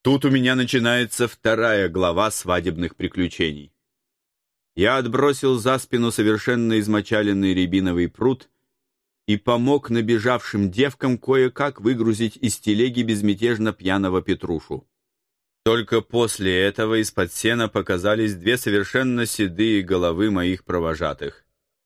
Тут у меня начинается вторая глава свадебных приключений. Я отбросил за спину совершенно измочаленный рябиновый прут и помог набежавшим девкам кое-как выгрузить из телеги безмятежно пьяного Петрушу. Только после этого из-под сена показались две совершенно седые головы моих провожатых.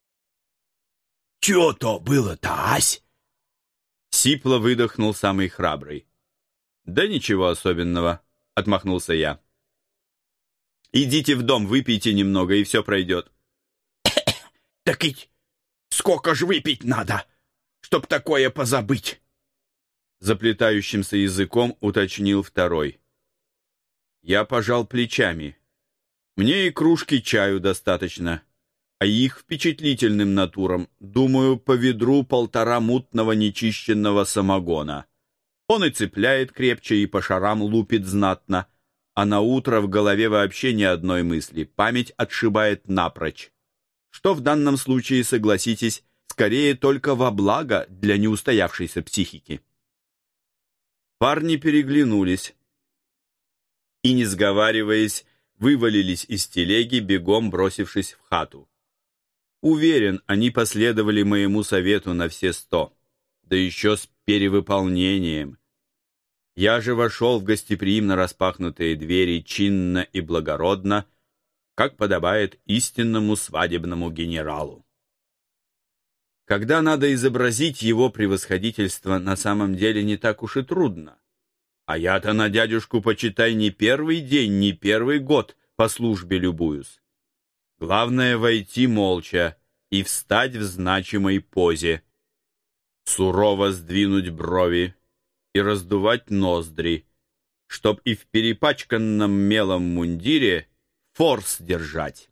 «Чё то было-то, ась?» Сипло выдохнул самый храбрый. «Да ничего особенного», — отмахнулся я. «Идите в дом, выпейте немного, и все пройдет». «Так ведь сколько ж выпить надо, чтоб такое позабыть?» Заплетающимся языком уточнил второй. Я пожал плечами. Мне и кружки чаю достаточно, а их впечатлительным натурам, думаю, по ведру 1,5 мутного нечищенного самогона. Он и цепляет крепче, и по шарам лупит знатно, а на утро в голове вообще ни одной мысли, память отшибает напрочь. Что в данном случае, согласитесь, скорее только во благо для неустоявшейся психики. Парни переглянулись и, не сговариваясь, вывалились из телеги, бегом бросившись в хату. Уверен, они последовали моему совету на все 100, да еще с перевыполнением. Я же вошел в гостеприимно распахнутые двери чинно и благородно, как подобает истинному свадебному генералу. Когда надо изобразить его превосходительство, на самом деле не так уж и трудно. А я-то на дядюшку, почитай, не первый день, не первый год по службе любуюсь. Главное — войти молча и встать в значимой позе, сурово сдвинуть брови и раздувать ноздри, чтоб и в перепачканном мелом мундире форс держать.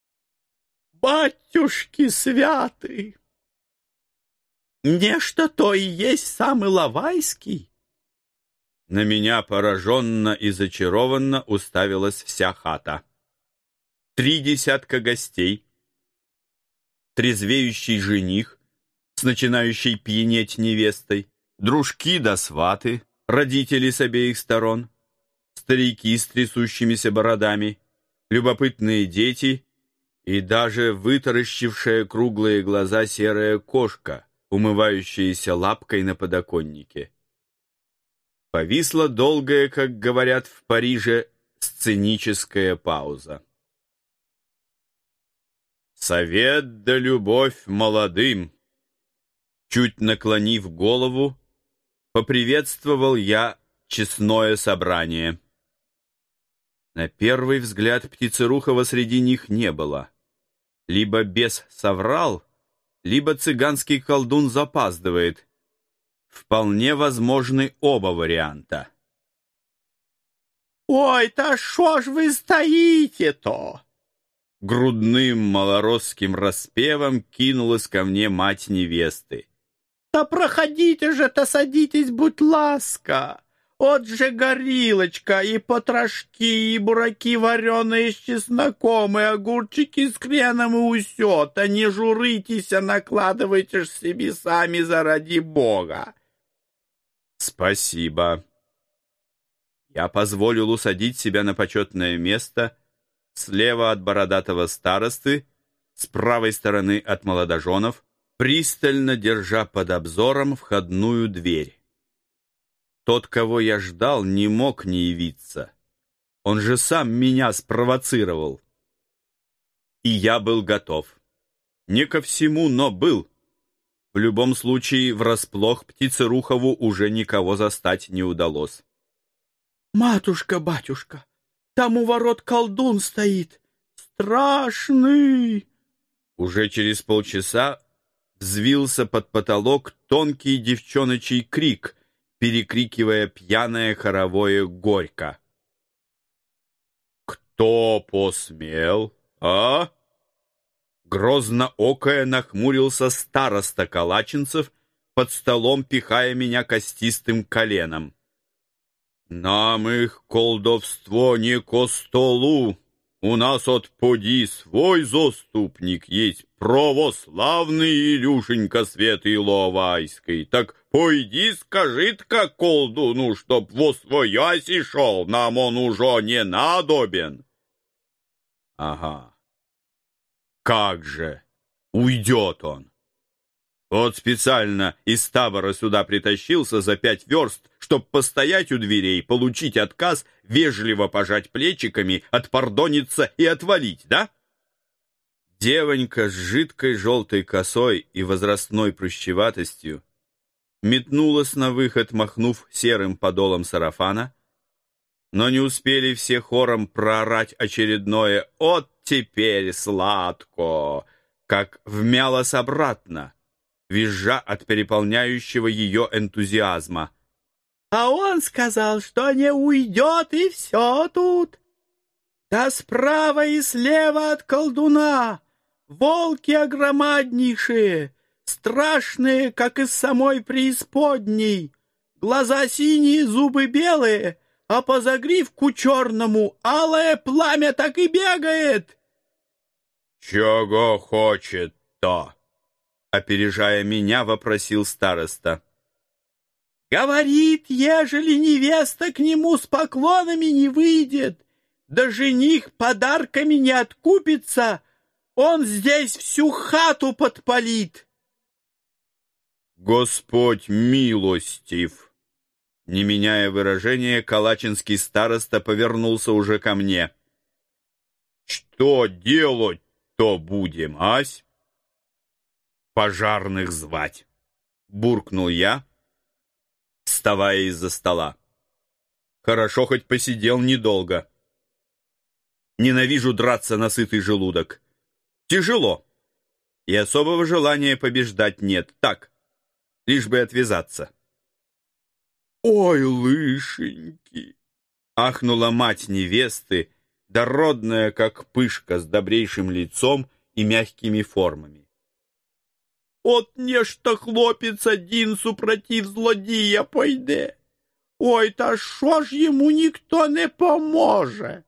«Батюшки святы! Нечто то и есть сам Иловайский!» На меня пораженно и зачарованно уставилась вся хата. 3 десятка гостей, трезвеющий жених с начинающей пьянеть невестой, дружки да сваты, родители с обеих сторон, старики с трясущимися бородами, любопытные дети и даже вытаращившая круглые глаза серая кошка, умывающаяся лапкой на подоконнике. Повисла долгая, как говорят в Париже, сценическая пауза. «Совет да любовь молодым!» Чуть наклонив голову, поприветствовал я честное собрание. На первый взгляд Птицерухова среди них не было. Либо бес соврал, либо цыганский колдун запаздывает. Вполне возможны оба варианта. «Ой-то шо ж вы стоите-то?» Грудным малоросским распевом кинулась ко мне мать невесты. «Да проходите же-то, садитесь, будь ласка! От же горилочка, и потрошки, и бураки вареные с чесноком, и огурчики с хреном, и усё-то. Не журитесь, а накладывайте ж себе сами заради Бога!» «Спасибо». Я позволил усадить себя на почетное место слева от бородатого старосты, с правой стороны от молодоженов, пристально держа под обзором входную дверь. Тот, кого я ждал, не мог не явиться. Он же сам меня спровоцировал. И я был готов. Не ко всему, но был. В любом случае, врасплох Птицерухову уже никого застать не удалось. «Матушка, батюшка, там у ворот колдун стоит, страшный!» Уже через полчаса взвился под потолок тонкий девчоночий крик, перекрикивая пьяное хоровое горько. «Кто посмел, а?» Грозно окая нахмурился староста Калачинцев, под столом пихая меня костистым коленом. «Нам их колдовство не ко столу!» у нас от поди свой заступник есть, православный Илюшенька Святый Ловайский. Так пойди скажи-ка колдуну, чтоб восвояси шел, нам он уже не надобен. Ага. Как же, уйдет он. Вот специально из табора сюда притащился за 5 верст, чтоб постоять у дверей, получить отказ, вежливо пожать плечиками, отпардониться и отвалить, да? Девонька с жидкой желтой косой и возрастной прыщеватостью метнулась на выход, махнув серым подолом сарафана, но не успели все хором проорать очередное «От теперь сладко!», как вмялась обратно, визжа от переполняющего ее энтузиазма. А он сказал, что не уйдет, и все тут. Да справа и слева от колдуна волки огромаднейшие, страшные, как из самой преисподней, глаза синие, зубы белые, а по загривку черному алое пламя так и бегает. «Чего хочет-то?» — опережая меня, вопросил староста. Говорит, ежели невеста к нему с поклонами не выйдет, да жених подарками не откупится, он здесь всю хату подпалит. Господь милостив! Не меняя выражения, калачинский староста повернулся уже ко мне. Что делать-то будем, ась? Пожарных звать, буркнул я, вставая из-за стола. Хорошо, хоть посидел недолго. Ненавижу драться на сытый желудок. Тяжело. И особого желания побеждать нет. Так, лишь бы отвязаться. «Ой, лышеньки!» — ахнула мать невесты, дородная, как пышка, с добрейшим лицом и мягкими формами. От нешта хлопец один супротив злодія пойде. Ой, та шо ж ему никто не поможе?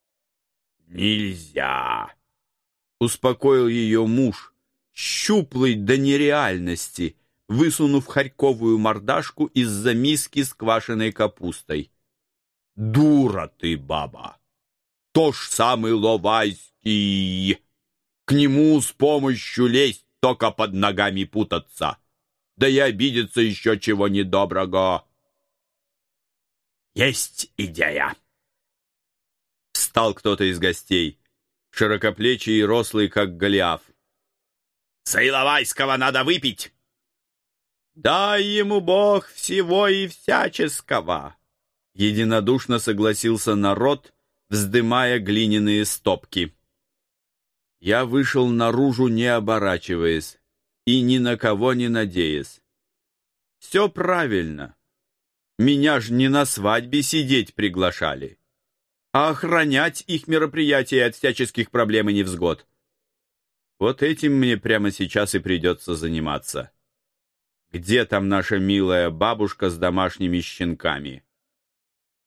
Нельзя! Успокоил ее муж, щуплый до нереальности, высунув хорьковую мордашку из-за миски с квашеной капустой. Дура ты, баба! То ж самый Ловайский! К нему с помощью лезть, только под ногами путаться. Да и обидеться еще чего недоброго. Есть идея. Встал кто-то из гостей, широкоплечий и рослый, как Голиаф. За Иловайского надо выпить. Дай ему Бог всего и всяческого. Единодушно согласился народ, вздымая глиняные стопки. Я вышел наружу, не оборачиваясь и ни на кого не надеясь. Все правильно. Меня ж не на свадьбе сидеть приглашали, а охранять их мероприятия от всяческих проблем и невзгод. Вот этим мне прямо сейчас и придется заниматься. Где там наша милая бабушка с домашними щенками?